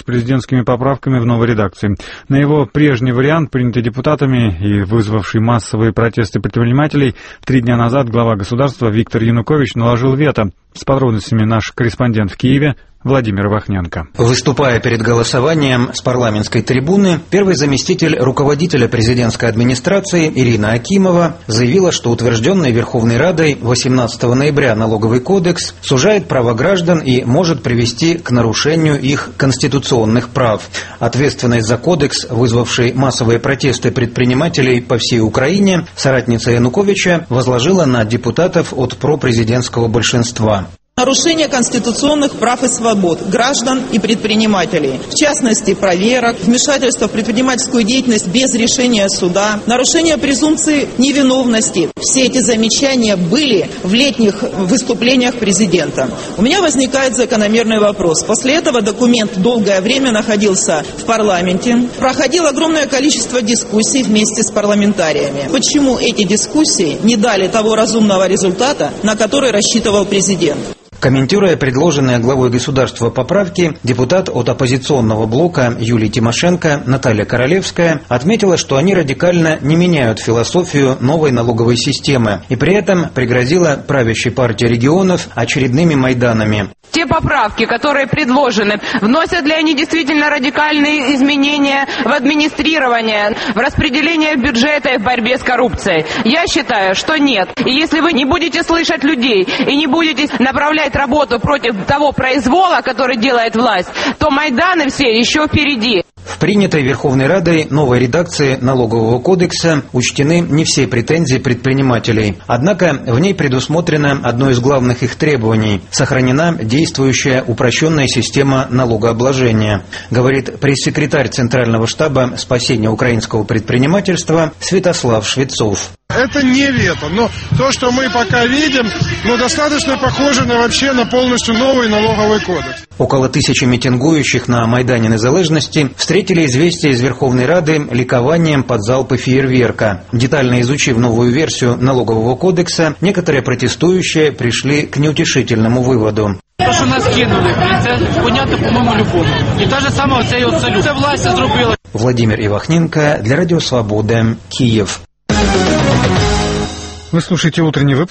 с президентскими поправками в новой редакции. На его прежний вариант, принятый депутатами и вызвавший массовые протесты предпринимателей, 3 дня назад глава государства Виктор Янукович наложил вето. С подробностями наш корреспондент в Киеве Владимир Ивахненко. Выступая перед голосованием с парламентской трибуны, первый заместитель руководителя президентской администрации Ирина Акимова заявила, что утвержденный Верховной Радой 18 ноября налоговый кодекс сужает права граждан и может привести к нарушению их конституционных прав. Ответственность за кодекс, вызвавший массовые протесты предпринимателей по всей Украине, соратница Януковича возложила на депутатов от пропрезидентского большинства. Нарушение конституционных прав и свобод граждан и предпринимателей, в частности, проверок, вмешательство в предпринимательскую деятельность без решения суда, нарушение презумпции невиновности. Все эти замечания были в летних выступлениях президента. У меня возникает закономерный вопрос. После этого документ долгое время находился в парламенте, проходило огромное количество дискуссий вместе с парламентариями. Почему эти дискуссии не дали того разумного результата, на который рассчитывал президент? Комментируя предложенные главой государства поправки, депутат от оппозиционного блока Юлия Тимошенко Наталья Королевская отметила, что они радикально не меняют философию новой налоговой системы и при этом пригрозила правящей партии регионов очередными майданами. Те поправки, которые предложены, вносят ли они действительно радикальные изменения в администрирование, в распределение бюджета и в борьбе с коррупцией? Я считаю, что нет. И если вы не будете слышать людей и не будете направлять работу против того произвола, который делает власть, то майданы все еще впереди. В принятой Верховной Радой новой редакции налогового кодекса учтены не все претензии предпринимателей. Однако в ней предусмотрено одно из главных их требований – сохранена действующая упрощенная система налогообложения, говорит пресс-секретарь Центрального штаба спасения украинского предпринимательства Святослав Швецов. Это не вето, но то, что мы пока видим, достаточно похоже на полностью новый налоговый кодекс. Около 1000 митингующих на Майдане Незалежности встретили известие из Верховной Рады ликованием под залпы фейерверка. Детально изучив новую версию налогового кодекса, некоторые протестующие пришли к неутешительному выводу. То, що нас кинули, це понятно, по-моєму, любому. І та же сама оцей от салют. Це власть зробила. Владимир Ивахненко для Радио Свобода, Киев. Вы слушаете утренний выпуск.